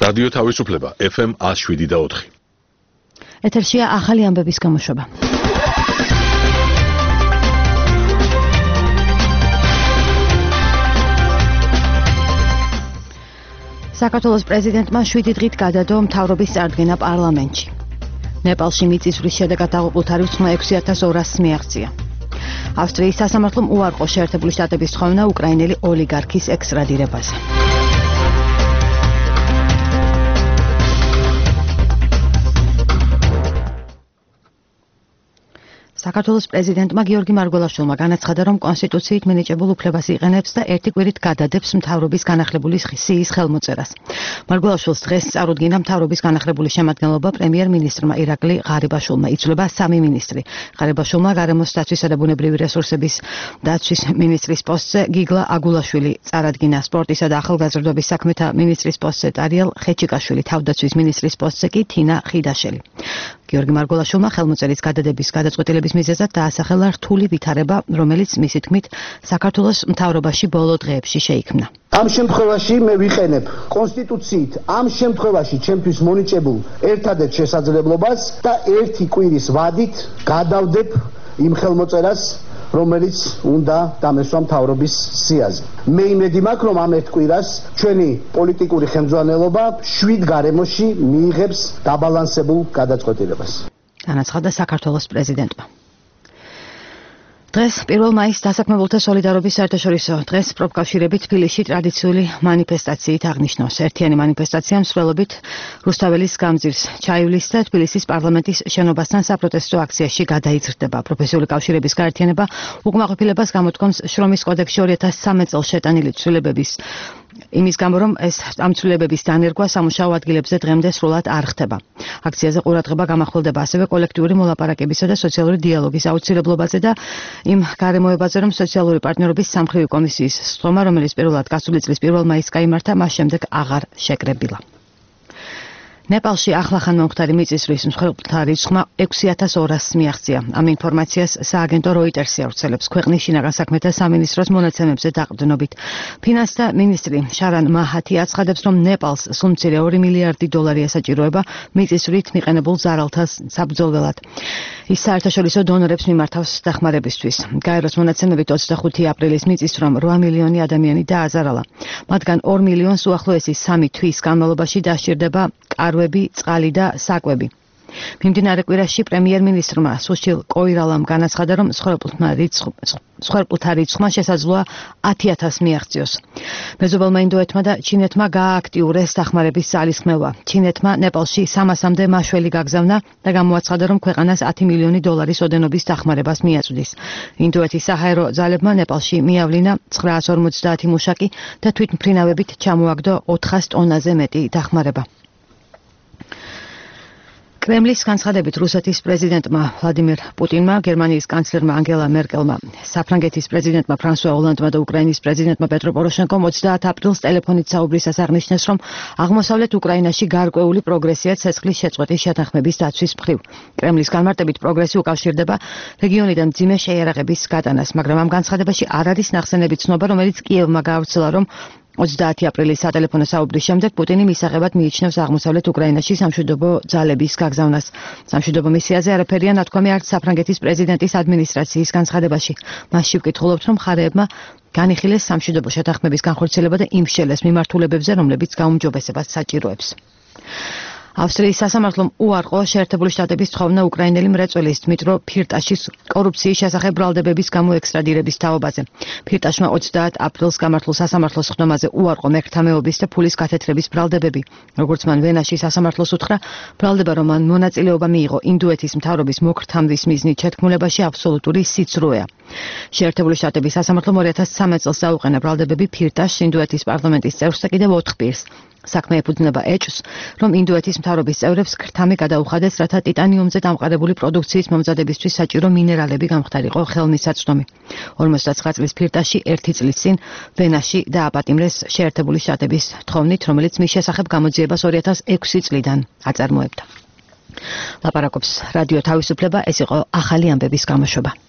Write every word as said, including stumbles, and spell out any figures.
რადიო თავისუფლება ეფ ემ one oh seven და four. ეთერშია ახალი ამბების გამოშვება. საქართველოს პრეზიდენტმა შვიდი დღით გადადო მთავრობის წარდგენა პარლამენტში. ნეპალში მიწისძვრის შედეგად დაღუპულთა რიცხვმა ექვსი ათას ორასს მიაღწია. ავსტრიის სასამართლომ უარყო შეერთებული შტატების თხოვნა უკრაინელი ოლიგარქის ექსტრადირებაზე. საქართველოს პრეზიდენტმა გიორგი მარგველაშვილმა განაცხადა, რომ კონსტიტუციით მინიჭებულ უფლებას იყენებს და ერთი კვირით გადადებს მთავრობის განახლებული სიის ხელმოწერას. მარგველაშვილს დღეს წარუდგინა მთავრობის განახლებული შემადგენლობა პრემიერ-მინისტრმა ირაკლი ღარიბაშვილმა. იცვლება სამი მინისტრი. ღარიბაშვილმა გარემოს დაცვისა და ბუნებრივი რესურსების დაცვის მინისტრის პოსტზე გიგლა აგულაშვილი წარადგინა. სპორტისა და ახალგაზრდობის საქმეთა მინისტრის პოსტზე ტარიელ ხეჩიკაშვილი, თავდაცვის მინისტრის პოსტზე კი თინა ხიდაშელი. გიორგი მარგველაშვილმა ხელმოწერის გადადების გადაწყვეტილების მიზეზად დაასახელა რთული ვითარება, რომელიც მისი თქმით საქართველოს მთავრობაში ბოლო დღეებში შეიქმნა. ამ შემთხვევაში მე ვიყენებ კონსტიტუციით ამ შემთხვევაში ჩემთვის მონიჭებულ ერთადერთ შესაძლებლობას და ერთი კვირის ვადით გადავდებ იმ ხელმოწერას, რომელიც უნდა დამესვა მთავრობის სიაზე. მე იმედი მაქვს, რომ ამ ერთ კვირას ჩვენი პოლიტიკური ხელმძღვანელობა შვიდ გარემოში მიიღებს დაბალანსებულ გადაწყვეტილებას. განაცხადა საქართველოს პრეზიდენტმა. დღეს პირველ მაისს დასაქმებულთა სოლიდარობის საერთაშორისო დღეს პროფკავშირებით თბილისში ტრადიციული მანიფესტაციით აღნიშნავს. ერთიანი მანიფესტაცია მსვლელობით რუსთაველის გამზირს ჩაივლის და თბილისის პარლამენტის შენობასთან საპროტესტო აქციაში გადაიზრდება. პროფესიული კავშირების გაერთიანება უკმაყოფილებას გამოთქვამს შრომის კოდექსში ორი ათას სამი წელს შეტანილი ცვლილებების იმის გამო, რომ ეს ამ ცვლილებების დანერგვა სამუშაო ადგილებზე დღემდე სრულად არ ხდება. აქციაზე ყურადღება გამახვილდება ასევე კოლექტიური მოლაპარაკებისა და სოციალური დიალოგის აუცილებლობაზე და იმ გარემოებაზე, რომ სოციალური პარტნიორობის სამხრივი კომისიის სხდომა, რომელიც პირველად გასული წლის პირველ მაისს გაიმართა, მას შემდეგ აღარ შეკრებილა. ნეპალში ახლახან მომხდარი მიწისძვრის მსხვერპლთა რიცხვმა ექვსი ათას ორასს მიაღწია. ამ ინფორმაციას სააგენტო როიტერსი ავრცელებს ქვეყნის შინაგან საქმეთა სამინისტროს მონაცემებზე დაყრდნობით. ფინანსთა მინისტრი შარან მაჰათი აცხადებს, რომ ნეპალს სულ მცირე ორი მილიარდი დოლარი ესაჭიროება მიწისძვრით მიყენებულ ზარალთა საბრძოლველად. ის საერთაშორისო დონორებს მიმართავს დახმარებისთვის. გაეროს მონაცემებით ოცდახუთი აპრილის მიწისძვრამ რვა მილიონი ადამიანი დააზარალა. მათგან ორ მილიონს უახლოესი სამი თვის განმავლობაში დასჭირდება კარვები, წყალი და საკვები. მიმდინარე კვირაში პრემიერ-მინისტრმა სუშილ კოირალამ განაცხადა, რომ მსხვერპლთა რიცხვმა შესაძლოა ათი ათასს მიაღწიოს. მეზობელმა ინდოეთმა და ჩინეთმა გაააქტიურეს დახმარების ძალისხმევა. ჩინეთმა ნეპალში სამასამდე მაშველი გაგზავნა და გამოაცხადა, რომ ქვეყანას ათი მილიონი დოლარის ოდენობის დახმარებას მიაწვდის. ინდოეთის საჰაერო ძალებმა ნეპალში მიავლინა ცხრაას ორმოცდაათი მუშაკი და თვითმფრინავებით ჩამოაგდო ოთხას ტონაზე მეტი დახმარება. კრემლის განცხადებით რუსეთის პრეზიდენტმა ვლადიმირ პუტინმა, გერმანიის კანცლერმა ანგელა მერკელმა, საფრანგეთის პრეზიდენტმა ფრანსუა ოლანდმა და უკრაინის პრეზიდენტმა პეტრო პოროშენკომ ოცდაათ აპრილს ტელეფონით საუბრისას აღნიშნეს, რომ აღმოსავლეთ უკრაინაში გარკვეული პროგრესია ცეცხლის შეწყვეტის შეთანხმების დაცვის მხრივ. კრემლის განმარტებით პროგრესი უკავშირდება რეგიონიდან მძიმე შეიარაღების გატანას, მაგრამ ამ განცხადებაში არ არის ნახსენები ცნობა, რომელიც კიევმა გაავრცელა, რომ ოცდაათი აპრილის სატელეფონო საუბრის შემდეგ პუტინი მისაღებად მიიჩნევს აღმოსავლეთ უკრაინაში სამშვიდობო ძალების გაგზავნას. სამშვიდობო მისიაზე არაფერია ნათქვამი არც საფრანგეთის პრეზიდენტის ადმინისტრაციის განცხადებაში. მასში ვკითხულობთ, რომ მხარეებმა განიხილეს სამშვიდობო შეთანხმების განხორციელება და იმშელეს მიმართულებებზე, რომლებიც გაუმჯობესებას საჭიროებს. ავსტრიის სასამართლომ უარყო შეერთებული შტატების თხოვნა უკრაინელი მრეწველის დმიტრო ფირტაშის კორუფციის შესახებ ბრალდებების გამო ექსტრადირების თაობაზე. ფირტაშმა ოცდაათ აპრილს გამართულ სასამართლოს ხდომაზე უარყო მერქთამეობის და ფულის გათეთრების ბრალდებები. როგორც მან ვენაში სასამართლოს უთხრა, ბრალდება, რომ მან მონაწილეობა მიიღო ინდოეთის მთავრობის მოქრთამდის მიზნით შეთქმულებაში აბსოლუტური სიცრუეა. შეერთებული შტატების სასამართლომ ორი ათას სამი წელს დაუყენა ბრალდებები ფირტაშს, ინდოეთის პარლამენტის წევრს და კიდევ ოთხ პირს. საქმე ეფუძნება ეჭვს, რომ ინდოეთის მთავრობის წევრებს ქრთამი გადაუხადეს, რათა ტიტანიუმზე დამყარებული პროდუქციის მომზადებისთვის საჭირო მინერალები გამხდარიყო ხელმისაწვდომი. ორმოცდაცხრა წლის ფირტაში ერთი წლის წინ ვენაში დააპატიმრეს შეერთებული შტატების თხოვნით, რომელიც მის შესახებ გამოძიებას ორი ათას ექვსი წლიდან აწარმოებდა. ლაპარაკობს რადიო თავისუფლება, ეს იყო ახალი ამბების გამოშვება.